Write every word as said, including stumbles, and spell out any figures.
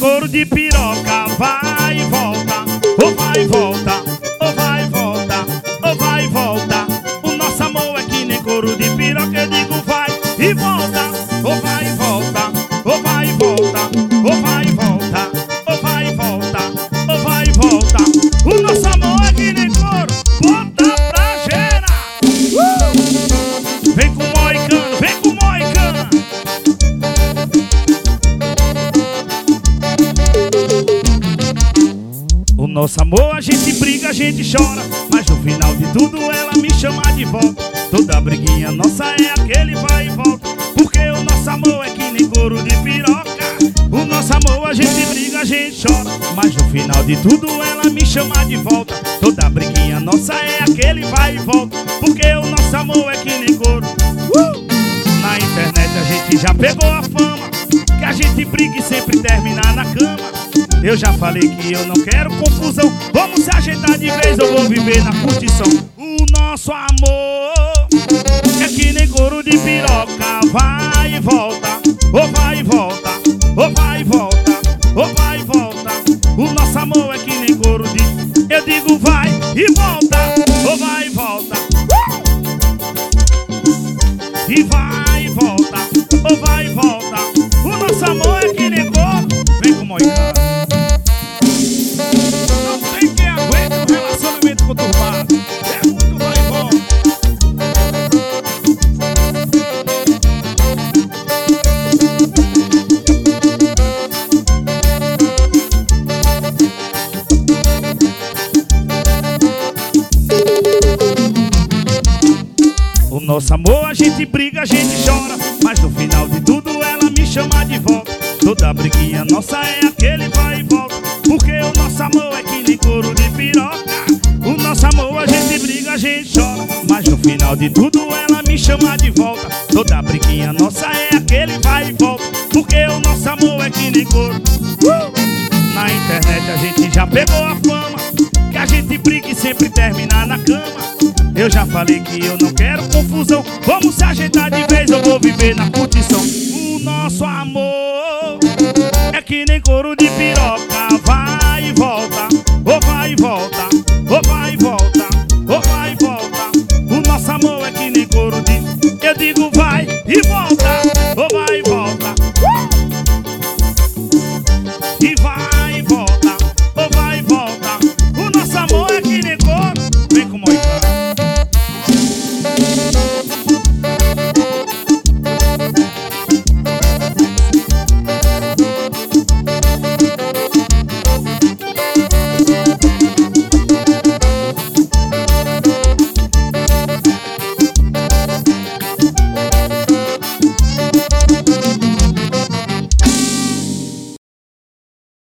couro de piroca. Vai e volta, ou vai e volta, ou vai e volta, ou vai e volta. O nosso amor é que nem couro de piroca. Eu digo vai e volta, ou vai e volta, ou vai e volta, ou vai e volta, ou vai e volta, ou vai e volta. O nosso amor é que nem couro. Bota pra gerar. uh! Vem com o moicano, vem com o moicano. O nosso amor, a gente briga, a gente chora, mas no final de tudo ela me chama de volta. Toda briguinha nossa é aquele vai e volta, porque o nosso amor é que nem couro de piroca. O nosso amor, a gente briga, a gente chora, mas no final de tudo ela me chama de volta. Toda briguinha nossa é aquele vai e volta, porque o nosso amor é que nem couro. uh! Na internet a gente já pegou a fama, que a gente briga e sempre termina na cama. Eu já falei que eu não quero confusão, vamos se ajeitar de vez, eu vou viver na curtição. O nosso amor é que nem couro de piroca. Vai e volta, ou vai e volta, ou vai e volta, ou vai e volta. O nosso amor é que nem couro de... Eu digo vai e volta, ou vai e volta, e vai e volta, ou vai e volta. O nosso amor é que nem couro. Vem com o moicano. Não tem quem aguente um relacionamento conturbado. É muito vai e volta. O nosso amor, a gente briga, a gente chora, mas no final de tudo ela me chama de volta. Toda briguinha nossa é aquele vai e volta, porque o nosso amor é que nem couro de piroca. O nosso amor, a gente briga, a gente chora, mas no final de tudo ela me chama de volta. Toda briguinha nossa é aquele vai e volta, porque o nosso amor é que nem couro. uh! Na internet a gente já pegou a fama, que a gente briga e sempre termina na cama. Eu já falei que eu não quero confusão, vamos se ajeitar de vez, eu vou viver na curtição. O nosso amor é que nem couro de piroca.